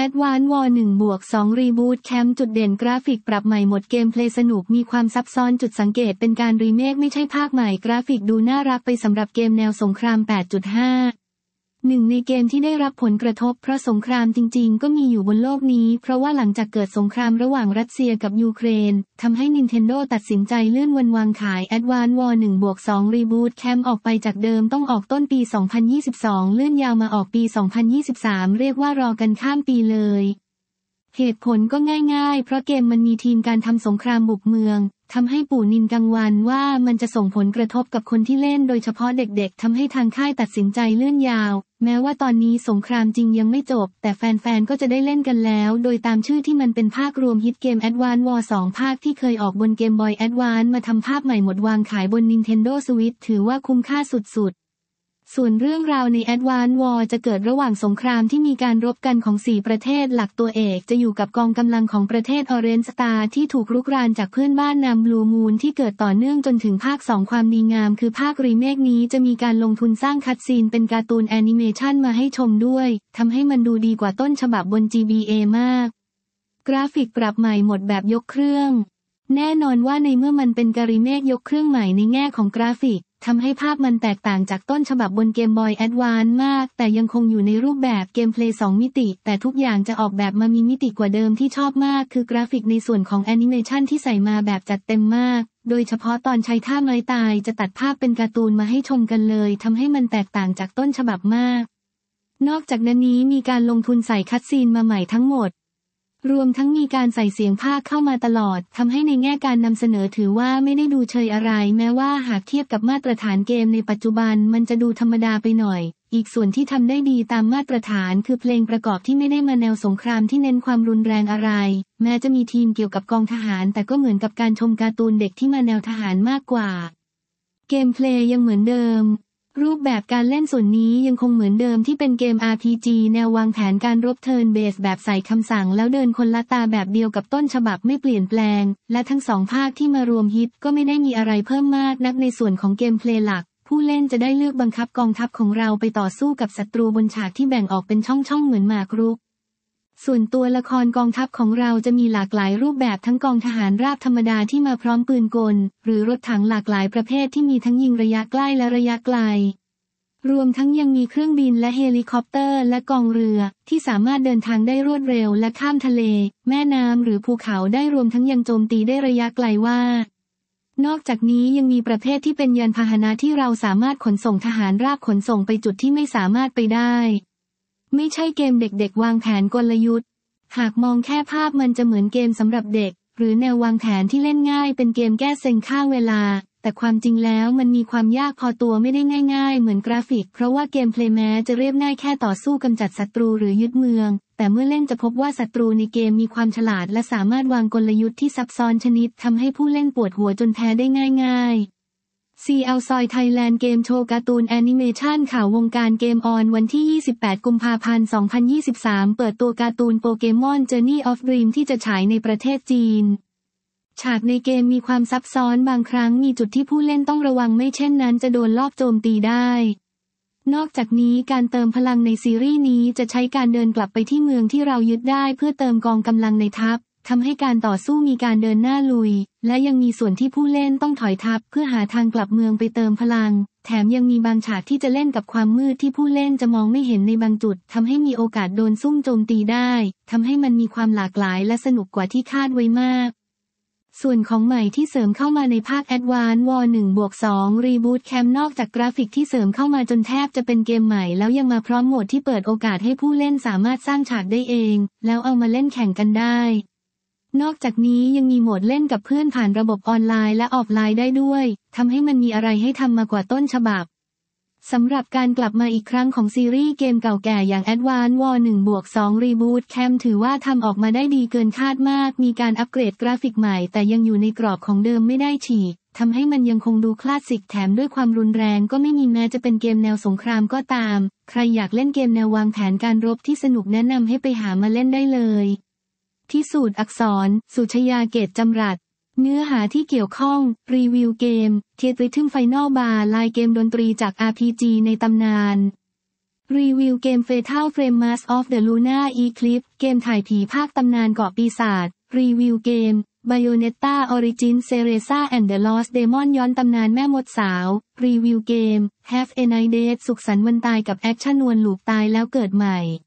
Advance War 1+2 Reboot Camp จุดเด่นกราฟิกปรับใหม่หมดเกมเพลย์สนุกมีความซับซ้อนจุดสังเกตเป็นการรีเมคไม่ใช่ภาคใหม่กราฟิกดูน่ารักไปสำหรับเกมแนวสงคราม 8.5 หนึ่งในเกมที่ได้รับผลกระทบเพราะสงครามจริงๆก็มีอยู่บนโลกนี้เพราะว่าหลังจากเกิดสงครามระหว่างรัสเซียกับยูเครนทำให้ Nintendo ตัดสินใจเลื่อนวันวางขาย Advance War 1+2 Reboot Camp ออกไปจากเดิมต้องออกต้นปี 2022 เลื่อนยาวมาออกปี 2023 เรียกว่ารอกันข้ามปีเลยเหตุผลก็ง่ายๆเพราะเกมมันมีทีมการทำสงครามบุกเมืองทำให้ปู่นินกังวานว่ามันจะส่งผลกระทบกับคนที่เล่นโดยเฉพาะเด็กๆทำให้ทางค่ายตัดสินใจเลื่อนยาวแม้ว่าตอนนี้สงครามจริงยังไม่จบแต่แฟนๆก็จะได้เล่นกันแล้วโดยตามชื่อที่มันเป็นภาครวมฮิตเกม Advance War 2 ภาคที่เคยออกบนเกม Boy Advance มาทำภาพใหม่หมดวางขายบน Nintendo Switch ถือว่าคุ้มค่าสุดๆส่วนเรื่องราวใน Advance War จะเกิดระหว่างสงครามที่มีการรบกันของ4ประเทศหลักตัวเอกจะอยู่กับกองกำลังของประเทศ Orange Star ที่ถูกรุกรานจากเพื่อนบ้านนาม Blue Moon ที่เกิดต่อเนื่องจนถึงภาค2ความดีงามคือภาครีเมคนี้จะมีการลงทุนสร้างคัตซีนเป็นการ์ตูนแอนิเมชันมาให้ชมด้วยทำให้มันดูดีกว่าต้นฉบับบน GBA มากกราฟิกปรับใหม่หมดแบบยกเครื่องแน่นอนว่าในเมื่อมันเป็นการรีเมคยกเครื่องใหม่ในแง่ของกราฟิกทำให้ภาพมันแตกต่างจากต้นฉบับบนเกม Boy Advance มากแต่ยังคงอยู่ในรูปแบบเกมเพลย์2มิติแต่ทุกอย่างจะออกแบบมามีมิติกว่าเดิมที่ชอบมากคือกราฟิกในส่วนของแอนิเมชันที่ใส่มาแบบจัดเต็มมากโดยเฉพาะตอนใช้ท่าไม้ตายจะตัดภาพเป็นการ์ตูนมาให้ชมกันเลยทำให้มันแตกต่างจากต้นฉบับมากนอกจากนั้นนี้มีการลงทุนใส่คัตซีนมาใหม่ทั้งหมดรวมทั้งมีการใส่เสียงภาคเข้ามาตลอดทำให้ในแง่การนำเสนอถือว่าไม่ได้ดูเชยอะไรแม้ว่าหากเทียบกับมาตรฐานเกมในปัจจุบันมันจะดูธรรมดาไปหน่อยอีกส่วนที่ทำได้ดีตามมาตรฐานคือเพลงประกอบที่ไม่ได้มาแนวสงครามที่เน้นความรุนแรงอะไรแม้จะมีทีมเกี่ยวกับกองทหารแต่ก็เหมือนกับการชมการ์ตูนเด็กที่มาแนวทหารมากกว่าเกมเพลย์ยังเหมือนเดิมรูปแบบการเล่นส่วนนี้ยังคงเหมือนเดิมที่เป็นเกม RPG แนววางแผนการรบเทิร์นเบสแบบใส่คำสั่งแล้วเดินคนละตาแบบเดียวกับต้นฉบับไม่เปลี่ยนแปลงและทั้งสองภาคที่มารวมฮิตก็ไม่ได้มีอะไรเพิ่มมากนักในส่วนของเกมเพลย์หลักผู้เล่นจะได้เลือกบังคับกองทัพของเราไปต่อสู้กับศัตรูบนฉากที่แบ่งออกเป็นช่องๆเหมือนหมากรุกส่วนตัวละครกองทัพของเราจะมีหลากหลายรูปแบบทั้งกองทหารราบธรรมดาที่มาพร้อมปืนกลหรือรถถังหลากหลายประเภทที่มีทั้งยิงระยะใกล้และระยะไกลรวมทั้งยังมีเครื่องบินและเฮลิคอปเตอร์และกองเรือที่สามารถเดินทางได้รวดเร็วและข้ามทะเลแม่น้ำหรือภูเขาได้รวมทั้งยังโจมตีได้ระยะไกลว่านอกจากนี้ยังมีประเภทที่เป็นยานพาหนะที่เราสามารถขนส่งทหารราบขนส่งไปจุดที่ไม่สามารถไปได้ไม่ใช่เกมเด็กๆวางแผนกลยุทธ์หากมองแค่ภาพมันจะเหมือนเกมสำหรับเด็กหรือแนววางแผนที่เล่นง่ายเป็นเกมแก้เซ็งฆ่าเวลาแต่ความจริงแล้วมันมีความยากพอตัวไม่ได้ง่ายๆเหมือนกราฟิกเพราะว่าเกมเพลย์แม้จะเรียบง่ายแค่ต่อสู้กำจัดศัตรูหรือยึดเมืองแต่เมื่อเล่นจะพบว่าศัตรูในเกมมีความฉลาดและสามารถวางกลยุทธ์ที่ซับซ้อนชนิดทำให้ผู้เล่นปวดหัวจนแพ้ได้ง่ายๆCL Soy Thailand เกมโชว์การ์ตูนแอนิเมชันข่าววงการเกมออนวันที่ 28 กุมภาพันธ์ 2023 เปิดตัวการ์ตูนโปเกมอน Journey of Dream ที่จะฉายในประเทศจีนฉากในเกมมีความซับซ้อนบางครั้งมีจุดที่ผู้เล่นต้องระวังไม่เช่นนั้นจะโดนลอบโจมตีได้นอกจากนี้การเติมพลังในซีรีส์นี้จะใช้การเดินกลับไปที่เมืองที่เรายึดได้เพื่อเติมกองกำลังในทัพทำให้การต่อสู้มีการเดินหน้าลุยและยังมีส่วนที่ผู้เล่นต้องถอยทัพเพื่อหาทางกลับเมืองไปเติมพลังแถมยังมีบางฉากที่จะเล่นกับความมืดที่ผู้เล่นจะมองไม่เห็นในบางจุดทำให้มีโอกาสโดนซุ่มโจมตีได้ทำให้มันมีความหลากหลายและสนุกกว่าที่คาดไว้มากส่วนของใหม่ที่เสริมเข้ามาในภาค Advance War 1+2 Reboot Camp นอกจากกราฟิกที่เสริมเข้ามาจนแทบจะเป็นเกมใหม่แล้วยังมาพร้อมโหมดที่เปิดโอกาสให้ผู้เล่นสามารถสร้างฉากได้เองแล้วเอามาเล่นแข่งกันได้นอกจากนี้ยังมีโหมดเล่นกับเพื่อนผ่านระบบออนไลน์และออฟไลน์ได้ด้วยทำให้มันมีอะไรให้ทำมากว่าต้นฉบับสำหรับการกลับมาอีกครั้งของซีรีส์เกมเก่าแก่อย่าง Advance War 1+2 Reboot Camp ถือว่าทำออกมาได้ดีเกินคาดมากมีการอัปเกรดกราฟิกใหม่แต่ยังอยู่ในกรอบของเดิมไม่ได้ฉีกทำให้มันยังคงดูคลาสสิกแถมด้วยความรุนแรงก็ไม่มีแม้จะเป็นเกมแนวสงครามก็ตามใครอยากเล่นเกมแนววางแผนการรบที่สนุกแนะนำให้ไปหามาเล่นได้เลยที่สูตรอักษรสุชยาเกตจำรัดเนื้อหาที่เกี่ยวข้องรีวิวเกมเทตริทึมไฟนอลบาร์ลายเกมดนตรีจาก RPG ในตำนานรีวิวเกม Fatal Frame Mask of the Lunar Eclipse เกมถ่ายผีภาคตำนานเกาะปีศาจรีวิวเกม Bayonetta Origins Cereza and the Lost Demon ย้อนตำนานแม่มดสาวรีวิวเกม Have a Nice Day สุขสันต์วันตายกับแอคชั่นวนลูปตายแล้วเกิดใหม่